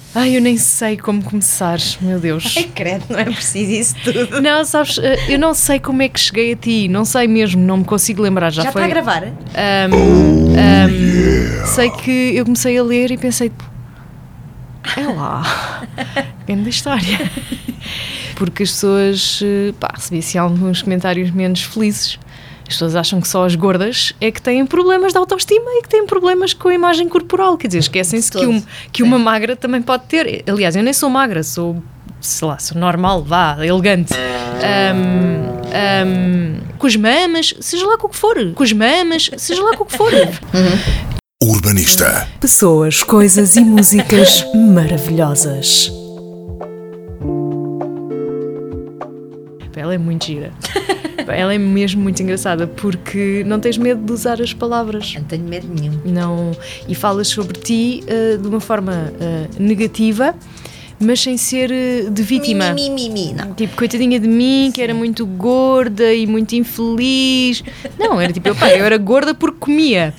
Ai, eu nem sei como começar, meu Deus. Ai, credo, não é preciso isso tudo. Não, sabes, eu não sei como é que cheguei a ti, não sei mesmo, não me consigo lembrar. Já foi. Está a gravar? Sei que eu comecei a ler e pensei, é lá, grande história. Porque as pessoas, recebi assim alguns comentários menos felizes. As pessoas acham que só as gordas é que têm problemas de autoestima e que têm problemas com a imagem corporal. Quer dizer, esquecem-se que uma magra também pode ter. Aliás, eu nem sou magra, sou, sei lá, sou normal, elegante. Com as mamas, seja lá com o que for. Com as mamas, seja lá com o que for. Urbanista. Pessoas, coisas e músicas maravilhosas. Ela é muito gira. Ela é mesmo muito engraçada porque não tens medo de usar as palavras. Não tenho medo nenhum. Não, e falas sobre ti de uma forma negativa, mas sem ser de vítima. Não. Tipo, coitadinha de mim, que era muito gorda e muito infeliz. Não, era tipo, eu era gorda porque comia.